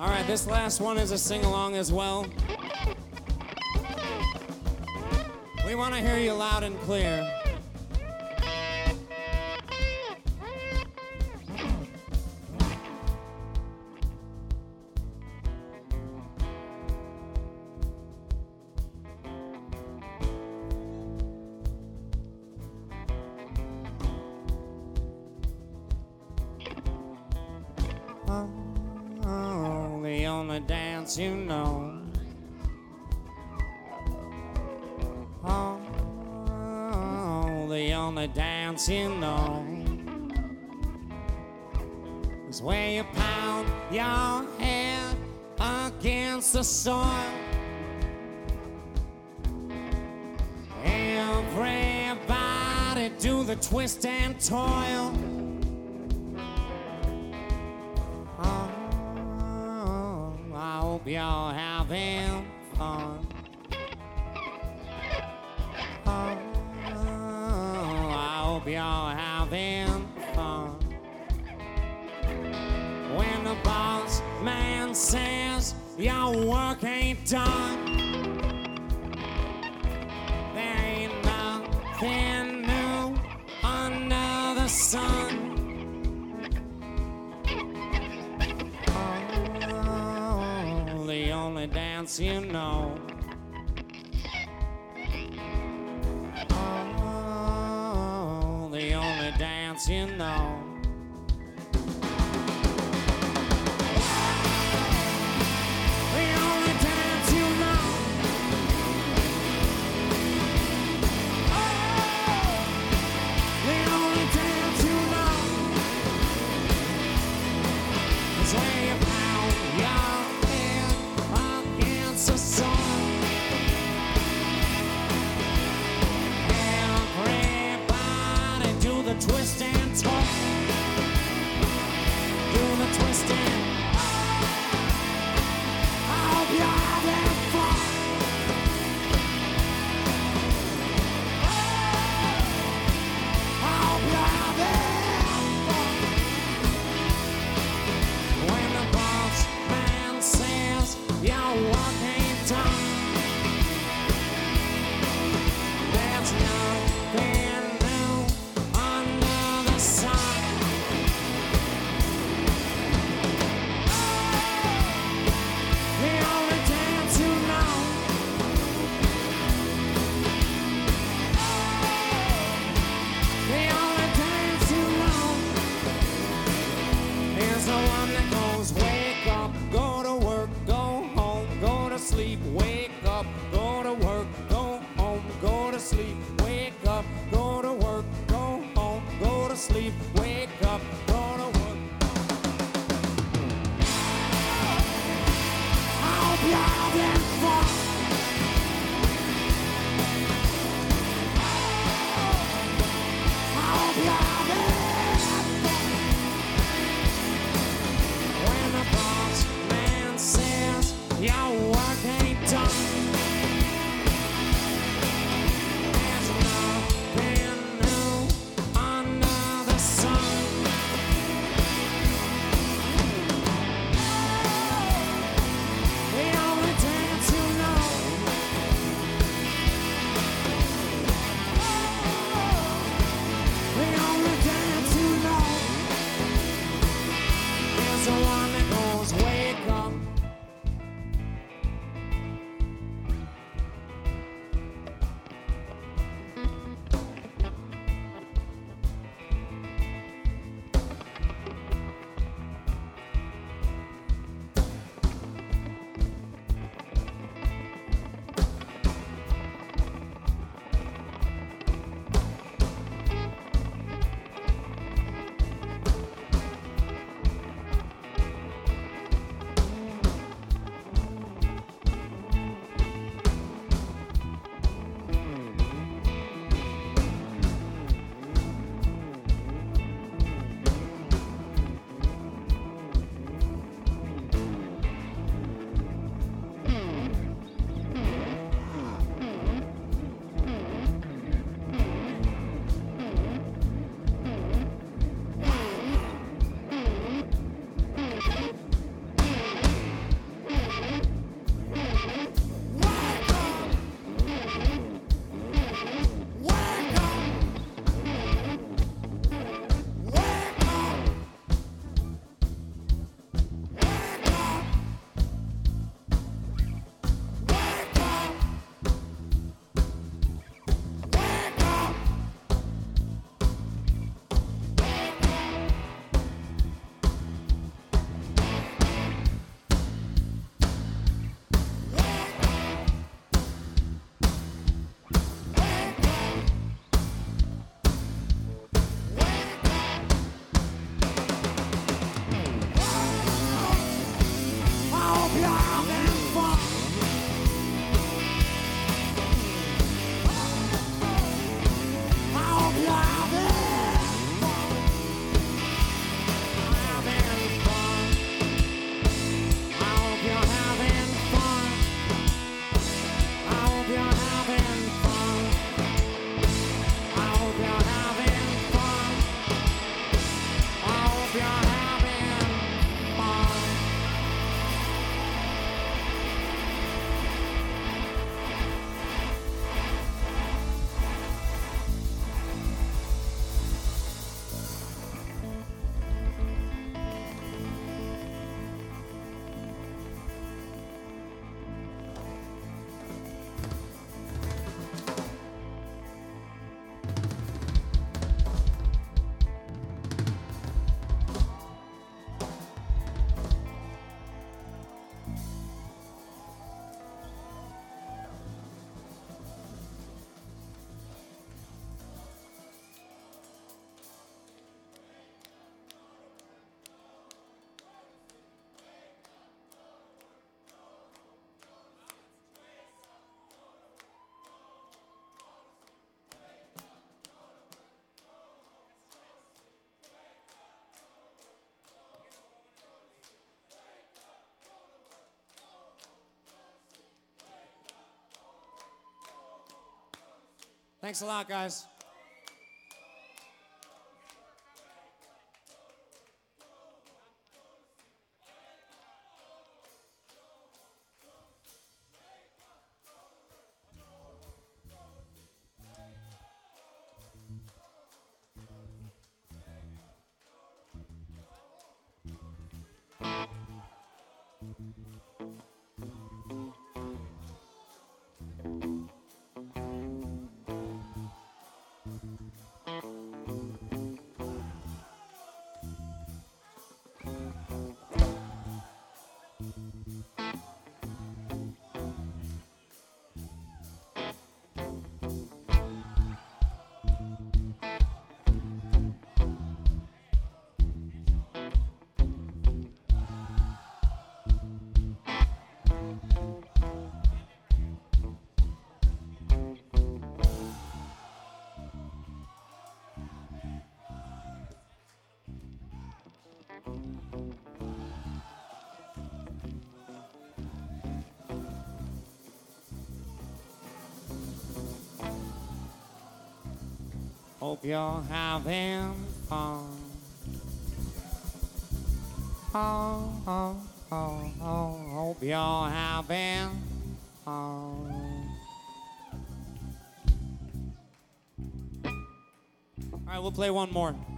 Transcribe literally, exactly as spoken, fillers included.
All right, this last one is a sing-along as well. We want to hear you loud and clear. Oh, the only dance you know. Oh, the only dance you know is where you pound your head against the soil. Everybody do the twist and toil. Oh, I hope you're having fun. Oh, I hope you're having fun. When the boss man says your work ain't done, there ain't nothing new under the sun. Oh, the only dance you know. Oh, the only dance you know. The only dance you know. Oh, the only dance you know is where you pound your head against the sun. Everybody do the twist and talk. Do the twist and I hope you're having fun. I hope you're having fun. When the boss man says your work ain't done, there's nothing new under the sun. The only dance you know. The only dance you know is the one that goes wake up, go to work, go home, go to sleep, wake up, go to work, go home, go to sleep, wake up, go to work, go home, go to sleep, wake up, go to work. I hope you're having fun. I hope you're having fun. When the boss man says your work ain't done, there's nothing new under the sun. Thanks a lot, guys. Hope you're having fun. Oh, oh, oh, oh, hope you're having fun. All right, we'll play one more.